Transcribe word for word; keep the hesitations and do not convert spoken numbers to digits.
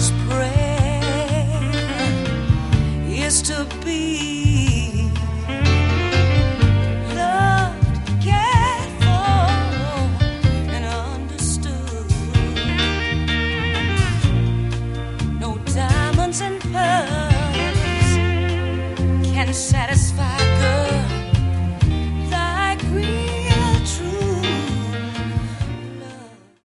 mama's prayer is to be loved, cared for, and understood. No diamonds and pearls can satisfy